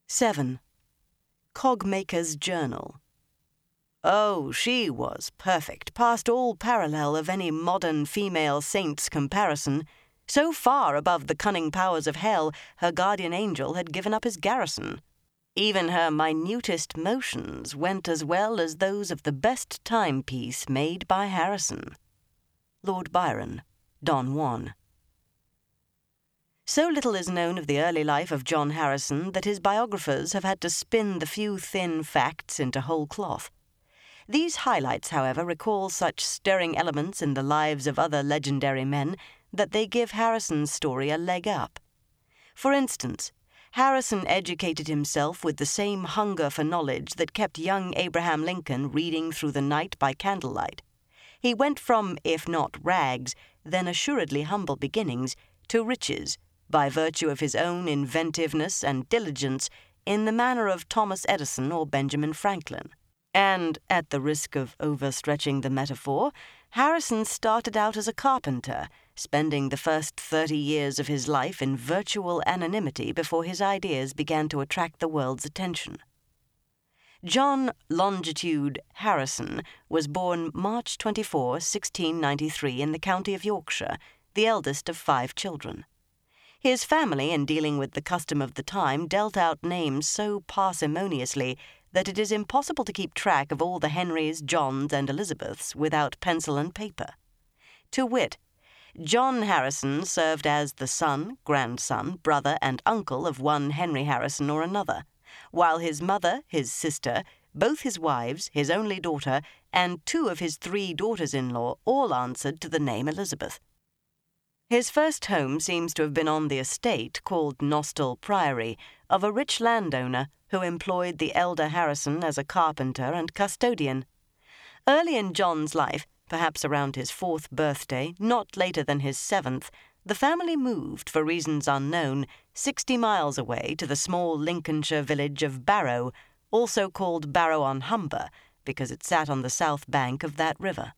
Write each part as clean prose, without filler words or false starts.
7. Cogmaker's Journal. Oh, she was perfect, past all parallel of any modern female saint's comparison. So far above the cunning powers of hell, her guardian angel had given up his garrison. Even her minutest motions went as well as those of the best timepiece made by Harrison. Lord Byron, Don Juan. So little is known of the early life of John Harrison that his biographers have had to spin the few thin facts into whole cloth. These highlights, however, recall such stirring elements in the lives of other legendary men that they give Harrison's story a leg up. For instance, Harrison educated himself with the same hunger for knowledge that kept young Abraham Lincoln reading through the night by candlelight. He went from, if not rags, then assuredly humble beginnings, to riches, by virtue of his own inventiveness and diligence in the manner of Thomas Edison or Benjamin Franklin. And, at the risk of overstretching the metaphor, Harrison started out as a carpenter, spending the first 30 years of his life in virtual anonymity before his ideas began to attract the world's attention. John Longitude Harrison was born March 24, 1693, in the county of Yorkshire, the eldest of 5 children. His family, in dealing with the custom of the time, dealt out names so parsimoniously that it is impossible to keep track of all the Henrys, Johns, and Elizabeths without pencil and paper. To wit, John Harrison served as the son, grandson, brother, and uncle of one Henry Harrison or another, while his mother, his sister, both his wives, his only daughter, and 2 of his 3 daughters-in-law all answered to the name Elizabeth. His first home seems to have been on the estate, called Nostell Priory, of a rich landowner who employed the elder Harrison as a carpenter and custodian. Early in John's life, perhaps around his 4th birthday, not later than his 7th, the family moved, for reasons unknown, 60 miles away to the small Lincolnshire village of Barrow, also called Barrow-on-Humber, because it sat on the south bank of that river.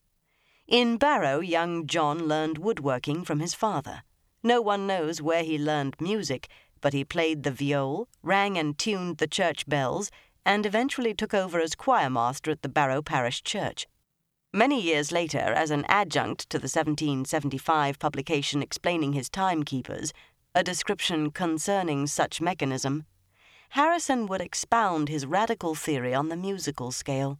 In Barrow, young John learned woodworking from his father. No one knows where he learned music, but he played the viol, rang and tuned the church bells, and eventually took over as choirmaster at the Barrow Parish Church. Many years later, as an adjunct to the 1775 publication explaining his timekeepers, a description concerning such mechanism, Harrison would expound his radical theory on the musical scale.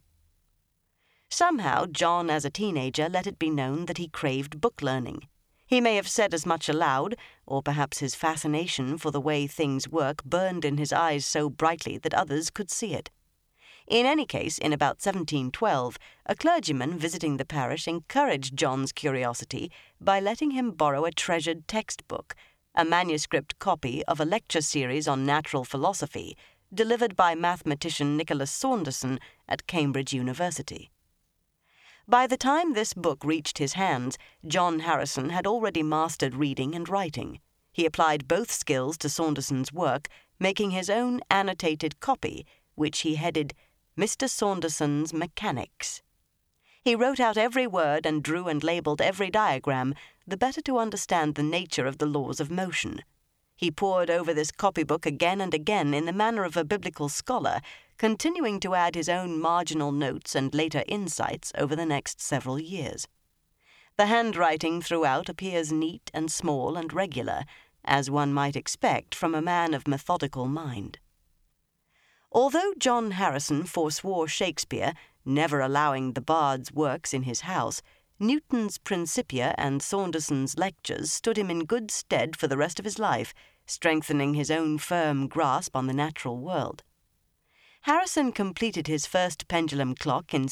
Somehow, John, as a teenager, let it be known that he craved book learning. He may have said as much aloud, or perhaps his fascination for the way things work burned in his eyes so brightly that others could see it. In any case, in about 1712, a clergyman visiting the parish encouraged John's curiosity by letting him borrow a treasured textbook, a manuscript copy of a lecture series on natural philosophy, delivered by mathematician Nicholas Saunderson at Cambridge University. By the time this book reached his hands, John Harrison had already mastered reading and writing. He applied both skills to Saunderson's work, making his own annotated copy, which he headed Mr. Saunderson's Mechanics. He wrote out every word and drew and labelled every diagram, the better to understand the nature of the laws of motion. He pored over this copybook again and again in the manner of a biblical scholar, continuing to add his own marginal notes and later insights over the next several years. The handwriting throughout appears neat and small and regular, as one might expect from a man of methodical mind. Although John Harrison forswore Shakespeare, never allowing the bard's works in his house, Newton's Principia and Saunderson's lectures stood him in good stead for the rest of his life, strengthening his own firm grasp on the natural world. Harrison completed his first pendulum clock in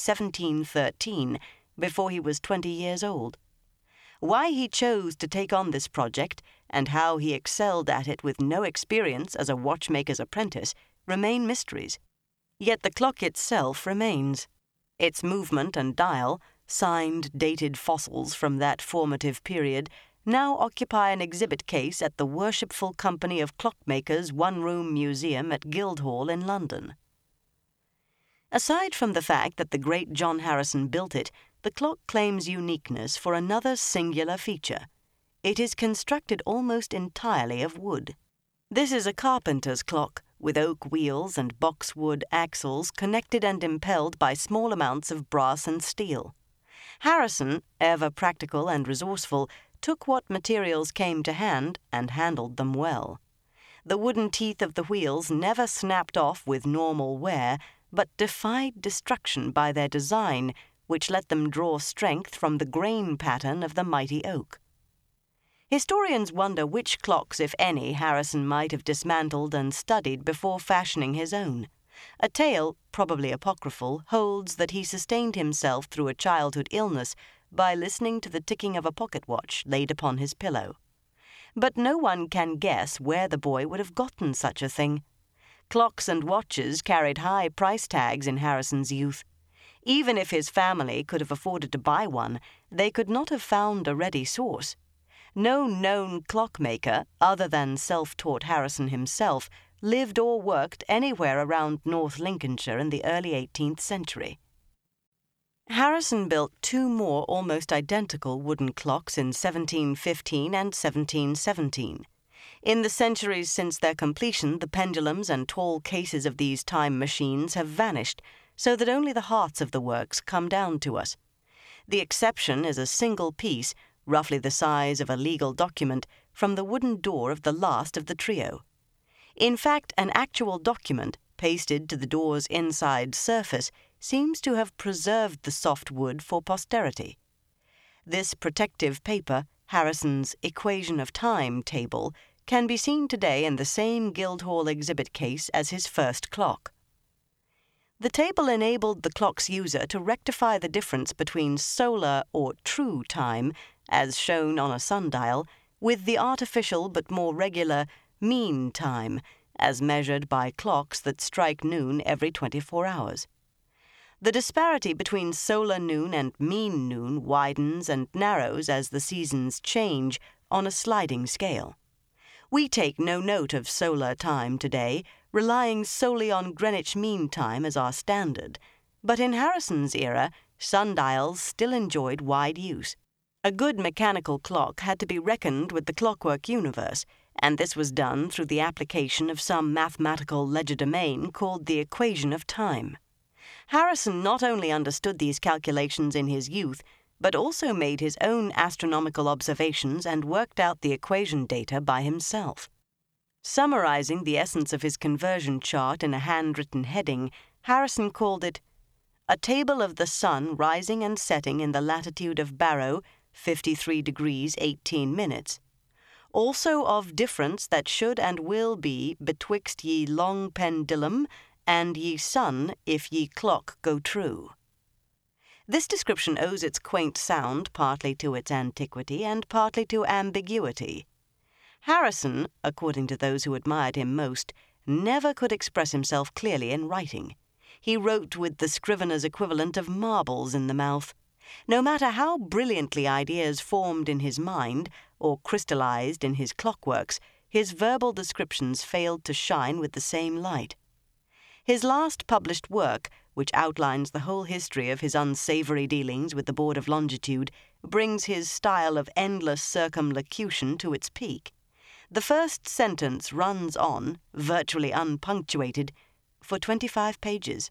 1713, before he was 20 years old. Why he chose to take on this project, and how he excelled at it with no experience as a watchmaker's apprentice, remain mysteries. Yet the clock itself remains. Its movement and dial, signed, dated fossils from that formative period, now occupy an exhibit case at the Worshipful Company of Clockmakers' one-room museum at Guildhall in London. Aside from the fact that the great John Harrison built it, the clock claims uniqueness for another singular feature. It is constructed almost entirely of wood. This is a carpenter's clock, with oak wheels and boxwood axles connected and impelled by small amounts of brass and steel. Harrison, ever practical and resourceful, took what materials came to hand and handled them well. The wooden teeth of the wheels never snapped off with normal wear, but defied destruction by their design, which let them draw strength from the grain pattern of the mighty oak. Historians wonder which clocks, if any, Harrison might have dismantled and studied before fashioning his own. A tale, probably apocryphal, holds that he sustained himself through a childhood illness by listening to the ticking of a pocket watch laid upon his pillow. But no one can guess where the boy would have gotten such a thing. Clocks and watches carried high price tags in Harrison's youth. Even if his family could have afforded to buy one, they could not have found a ready source. No known clockmaker, other than self-taught Harrison himself, lived or worked anywhere around North Lincolnshire in the early 18th century. Harrison built two more almost identical wooden clocks in 1715 and 1717. In the centuries since their completion, the pendulums and tall cases of these time machines have vanished, so that only the hearts of the works come down to us. The exception is a single piece, roughly the size of a legal document, from the wooden door of the last of the trio. In fact, an actual document, pasted to the door's inside surface, seems to have preserved the soft wood for posterity. This protective paper, Harrison's Equation of Time table, can be seen today in the same Guildhall exhibit case as his first clock. The table enabled the clock's user to rectify the difference between solar or true time, as shown on a sundial, with the artificial but more regular mean time, as measured by clocks that strike noon every 24 hours. The disparity between solar noon and mean noon widens and narrows as the seasons change on a sliding scale. We take no note of solar time today, relying solely on Greenwich Mean Time as our standard, but in Harrison's era, sundials still enjoyed wide use. A good mechanical clock had to be reckoned with the clockwork universe, and this was done through the application of some mathematical legerdemain called the Equation of Time. Harrison not only understood these calculations in his youth, but also made his own astronomical observations and worked out the equation data by himself. Summarizing the essence of his conversion chart in a handwritten heading, Harrison called it, "A table of the sun rising and setting in the latitude of Barrow, 53 degrees 18 minutes. Also of difference that should and will be betwixt ye long pendulum and ye sun if ye clock go true." This description owes its quaint sound partly to its antiquity and partly to ambiguity. Harrison, according to those who admired him most, never could express himself clearly in writing. He wrote with the scrivener's equivalent of marbles in the mouth. No matter how brilliantly ideas formed in his mind or crystallized in his clockworks, his verbal descriptions failed to shine with the same light. His last published work, which outlines the whole history of his unsavory dealings with the Board of Longitude, brings his style of endless circumlocution to its peak. The first sentence runs on, virtually unpunctuated, for 25 pages.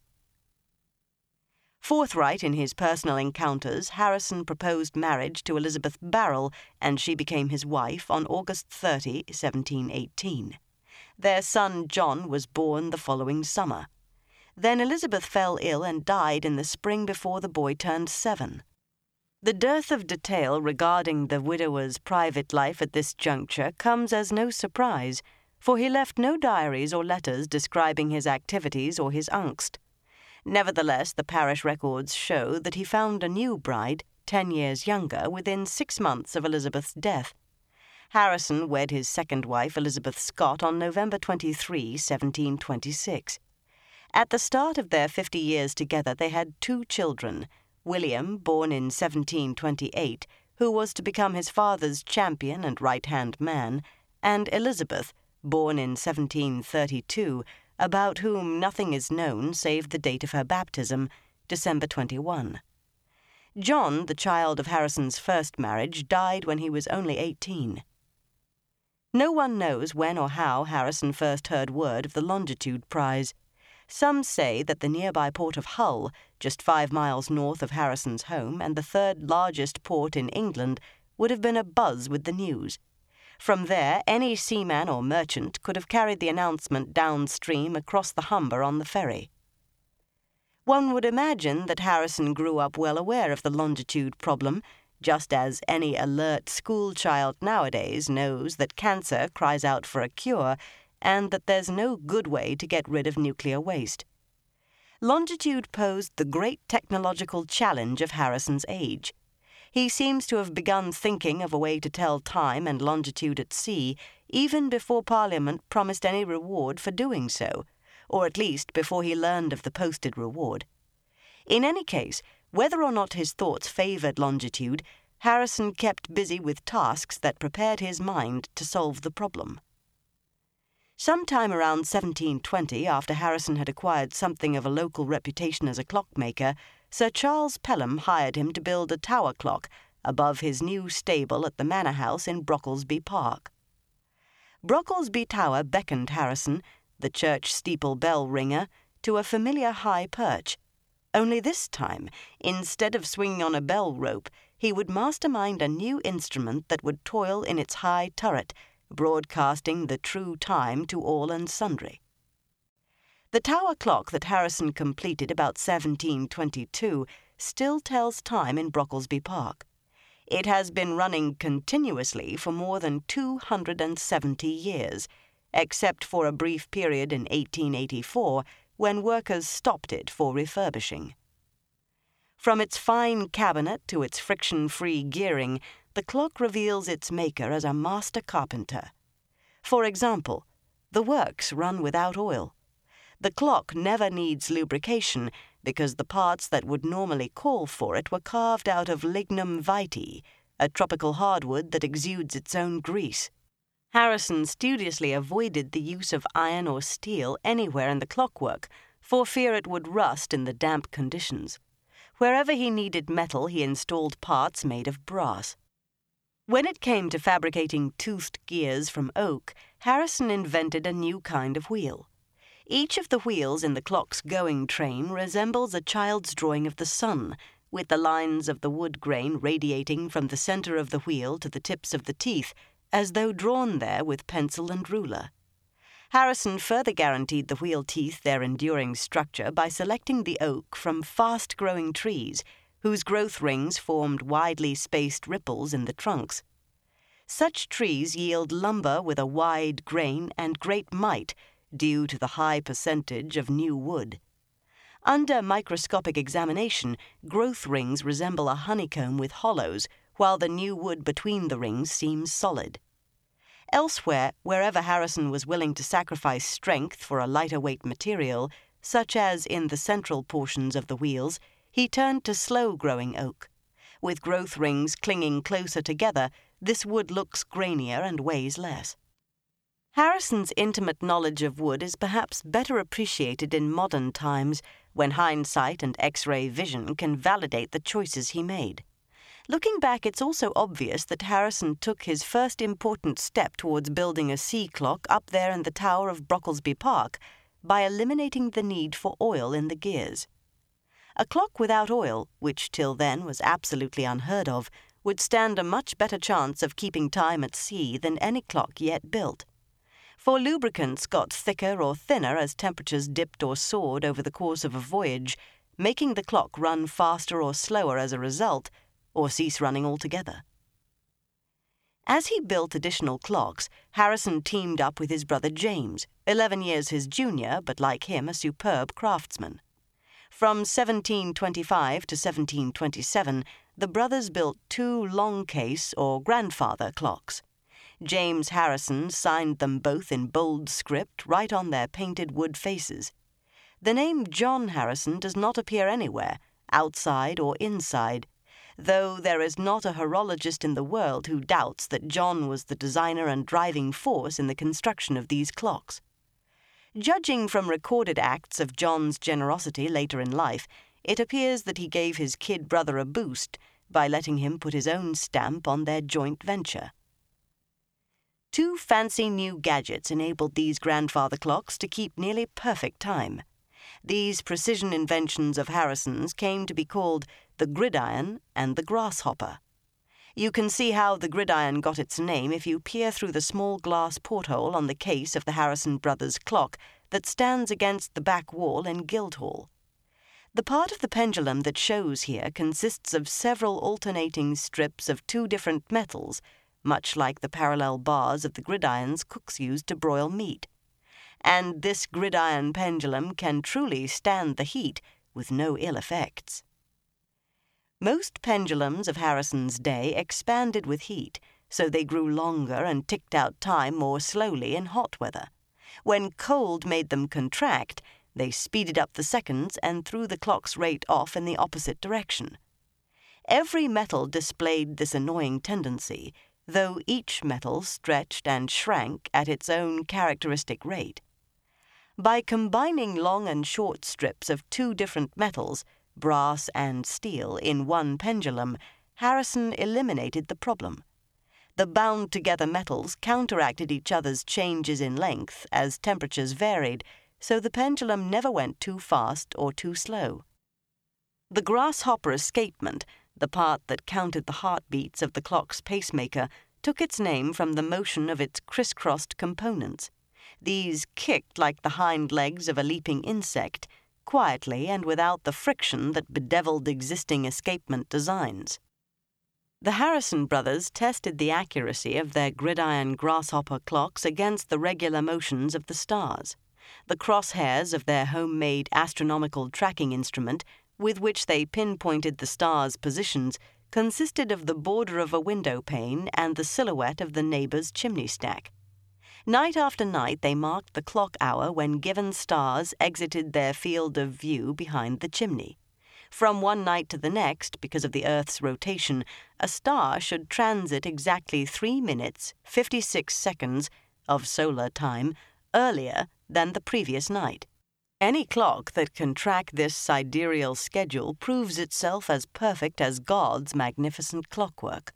Forthright in his personal encounters, Harrison proposed marriage to Elizabeth Barrell, and she became his wife on August 30, 1718. Their son John was born the following summer. Then Elizabeth fell ill and died in the spring before the boy turned 7. The dearth of detail regarding the widower's private life at this juncture comes as no surprise, for he left no diaries or letters describing his activities or his angst. Nevertheless, the parish records show that he found a new bride, 10 years younger, within 6 months of Elizabeth's death. Harrison wed his second wife, Elizabeth Scott, on November 23, 1726. At the start of their 50 years together, they had 2 children, William, born in 1728, who was to become his father's champion and right-hand man, and Elizabeth, born in 1732, about whom nothing is known save the date of her baptism, December 21. John, the child of Harrison's first marriage, died when he was only 18. No one knows when or how Harrison first heard word of the Longitude Prize. Some say that the nearby port of Hull, just 5 miles north of Harrison's home and the third largest port in England, would have been abuzz with the news. From there, any seaman or merchant could have carried the announcement downstream across the Humber on the ferry. One would imagine that Harrison grew up well aware of the longitude problem, just as any alert schoolchild nowadays knows that cancer cries out for a cure and that there's no good way to get rid of nuclear waste. Longitude posed the great technological challenge of Harrison's age. He seems to have begun thinking of a way to tell time and longitude at sea even before Parliament promised any reward for doing so, or at least before he learned of the posted reward. In any case, whether or not his thoughts favoured longitude, Harrison kept busy with tasks that prepared his mind to solve the problem. Sometime around 1720, after Harrison had acquired something of a local reputation as a clockmaker, Sir Charles Pelham hired him to build a tower clock above his new stable at the Manor House in Brocklesby Park. Brocklesby Tower beckoned Harrison, the church steeple bell ringer, to a familiar high perch. Only this time, instead of swinging on a bell rope, he would mastermind a new instrument that would toil in its high turret, broadcasting the true time to all and sundry. The tower clock that Harrison completed about 1722 still tells time in Brocklesby Park. It has been running continuously for more than 270 years, except for a brief period in 1884 when workers stopped it for refurbishing. From its fine cabinet to its friction-free gearing, the clock reveals its maker as a master carpenter. For example, the works run without oil. The clock never needs lubrication because the parts that would normally call for it were carved out of lignum vitae, a tropical hardwood that exudes its own grease. Harrison studiously avoided the use of iron or steel anywhere in the clockwork, for fear it would rust in the damp conditions. Wherever he needed metal, he installed parts made of brass. When it came to fabricating toothed gears from oak, Harrison invented a new kind of wheel. Each of the wheels in the clock's going train resembles a child's drawing of the sun, with the lines of the wood grain radiating from the center of the wheel to the tips of the teeth, as though drawn there with pencil and ruler. Harrison further guaranteed the wheel teeth their enduring structure by selecting the oak from fast-growing trees, whose growth rings formed widely spaced ripples in the trunks. Such trees yield lumber with a wide grain and great might, due to the high percentage of new wood. Under microscopic examination, growth rings resemble a honeycomb with hollows, while the new wood between the rings seems solid. Elsewhere, wherever Harrison was willing to sacrifice strength for a lighter weight material, such as in the central portions of the wheels, he turned to slow-growing oak. With growth rings clinging closer together, this wood looks grainier and weighs less. Harrison's intimate knowledge of wood is perhaps better appreciated in modern times, when hindsight and X-ray vision can validate the choices he made. Looking back, it's also obvious that Harrison took his first important step towards building a sea clock up there in the tower of Brocklesby Park by eliminating the need for oil in the gears. A clock without oil, which till then was absolutely unheard of, would stand a much better chance of keeping time at sea than any clock yet built. For lubricants got thicker or thinner as temperatures dipped or soared over the course of a voyage, making the clock run faster or slower as a result, or cease running altogether. As he built additional clocks, Harrison teamed up with his brother James, 11 years his junior, but like him a superb craftsman. From 1725 to 1727, the brothers built 2 long case or grandfather clocks. James Harrison signed them both in bold script right on their painted wood faces. The name John Harrison does not appear anywhere, outside or inside, though there is not a horologist in the world who doubts that John was the designer and driving force in the construction of these clocks. Judging from recorded acts of John's generosity later in life, it appears that he gave his kid brother a boost by letting him put his own stamp on their joint venture. Two fancy new gadgets enabled these grandfather clocks to keep nearly perfect time. These precision inventions of Harrison's came to be called the gridiron and the grasshopper. You can see how the gridiron got its name if you peer through the small glass porthole on the case of the Harrison brothers' clock that stands against the back wall in Guildhall. The part of the pendulum that shows here consists of several alternating strips of two different metals, much like the parallel bars of the gridirons cooks used to broil meat. And this gridiron pendulum can truly stand the heat with no ill effects. Most pendulums of Harrison's day expanded with heat, so they grew longer and ticked out time more slowly in hot weather. When cold made them contract, they speeded up the seconds and threw the clock's rate off in the opposite direction. Every metal displayed this annoying tendency, though each metal stretched and shrank at its own characteristic rate. By combining long and short strips of two different metals, brass and steel, in one pendulum, Harrison eliminated the problem. The bound-together metals counteracted each other's changes in length as temperatures varied, so the pendulum never went too fast or too slow. The grasshopper escapement, the part that counted the heartbeats of the clock's pacemaker, took its name from the motion of its crisscrossed components. These kicked like the hind legs of a leaping insect, quietly and without the friction that bedeviled existing escapement designs. The Harrison brothers tested the accuracy of their gridiron grasshopper clocks against the regular motions of the stars. The crosshairs of their homemade astronomical tracking instrument, with which they pinpointed the stars' positions, consisted of the border of a window pane and the silhouette of the neighbor's chimney stack. Night after night they marked the clock hour when given stars exited their field of view behind the chimney. From one night to the next, because of the Earth's rotation, a star should transit exactly 3 minutes, 56 seconds of solar time earlier than the previous night. Any clock that can track this sidereal schedule proves itself as perfect as God's magnificent clockwork.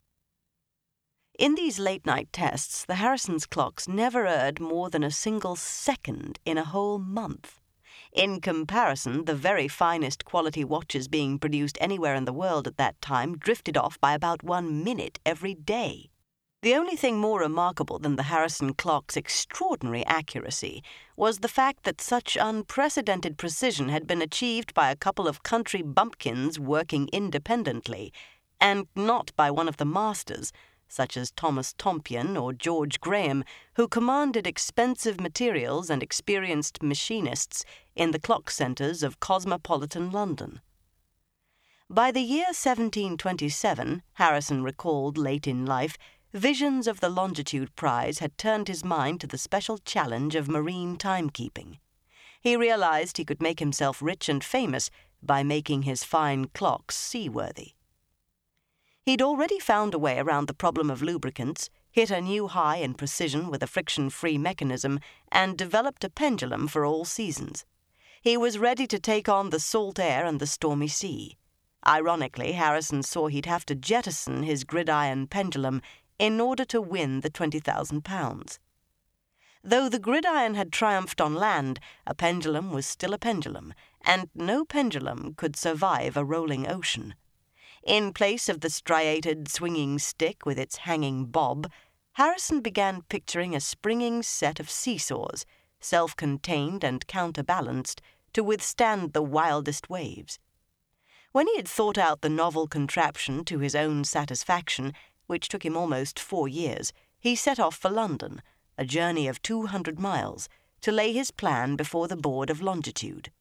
In these late-night tests, the Harrison's clocks never erred more than a single second in a whole month. In comparison, the very finest quality watches being produced anywhere in the world at that time drifted off by about 1 minute every day. The only thing more remarkable than the Harrison clock's extraordinary accuracy was the fact that such unprecedented precision had been achieved by a couple of country bumpkins working independently, and not by one of the masters, such as Thomas Tompion or George Graham, who commanded expensive materials and experienced machinists in the clock centres of cosmopolitan London. By the year 1727, Harrison recalled late in life, visions of the Longitude Prize had turned his mind to the special challenge of marine timekeeping. He realized he could make himself rich and famous by making his fine clocks seaworthy. He'd already found a way around the problem of lubricants, hit a new high in precision with a friction-free mechanism, and developed a pendulum for all seasons. He was ready to take on the salt air and the stormy sea. Ironically, Harrison saw he'd have to jettison his gridiron pendulum in order to win the £20,000. Though the gridiron had triumphed on land, a pendulum was still a pendulum, and no pendulum could survive a rolling ocean. In place of the striated, swinging stick with its hanging bob, Harrison began picturing a springing set of seesaws, self-contained and counterbalanced, to withstand the wildest waves. When he had thought out the novel contraption to his own satisfaction, which took him almost 4 years, he set off for London, a journey of 200 miles, to lay his plan before the Board of Longitude.